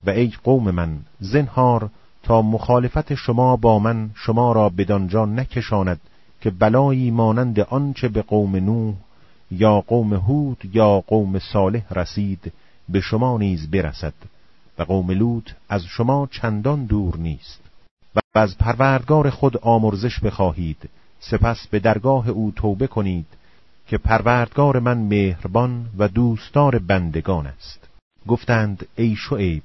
و ای قوم من، زنهار تا مخالفت شما با من شما را بدانجا نکشاند که بلایی مانند آنچه به قوم نوح یا قوم هود یا قوم صالح رسید به شما نیز برسد و قوم لوط از شما چندان دور نیست. و از پروردگار خود آمرزش بخواهید، سپس به درگاه او توبه کنید که پروردگار من مهربان و دوستدار بندگان است. گفتند ای شعیب،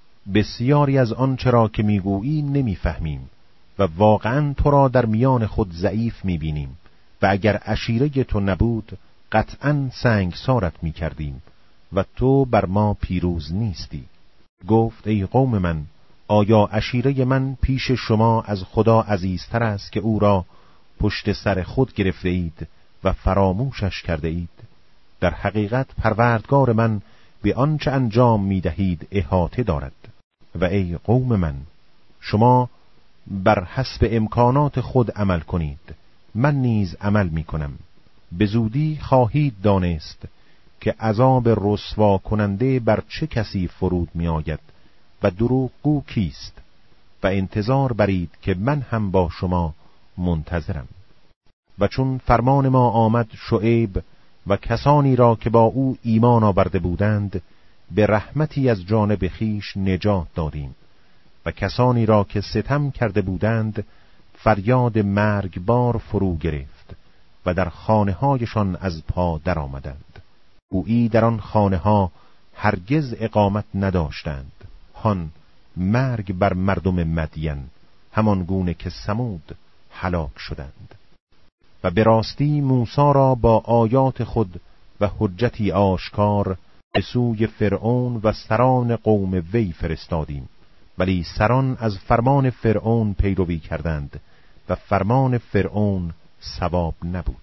بسیاری از آنچه را که میگویی نمیفهمیم و واقعا تو را در میان خود ضعیف میبینیم و اگر عشیره تو نبود قطعا سنگسارت میکردیم و تو بر ما پیروز نیستی. گفت ای قوم من، آیا عشیره من پیش شما از خدا عزیزتر است که او را پشت سر خود گرفته اید و فراموشش کرده اید؟ در حقیقت پروردگار من به آنچه انجام میدهید احاطه دارد. و ای قوم من، شما بر حسب امکانات خود عمل کنید، من نیز عمل میکنم. به زودی خواهید دانست که عذاب رسوا کننده بر چه کسی فرود می آید و دروغگو کیست و انتظار برید که من هم با شما منتظرم. و چون فرمان ما آمد، شعیب و کسانی را که با او ایمان آورده بودند به رحمتی از جانب خیش نجات دادیم و کسانی را که ستم کرده بودند فریاد مرگبار فرو گرفت و در خانه‌هایشان از پا در آمدند. گویی در آن خانه‌ها هرگز اقامت نداشتند. هان مرگ بر مردم مدین، همان گونه که ثمود هلاک شدند. و به راستی موسی را با آیات خود و حجتی آشکار به سوی فرعون و سران قوم وی فرستادیم، ولی سران از فرمان فرعون پیروی کردند و فرمان فرعون صواب نبود.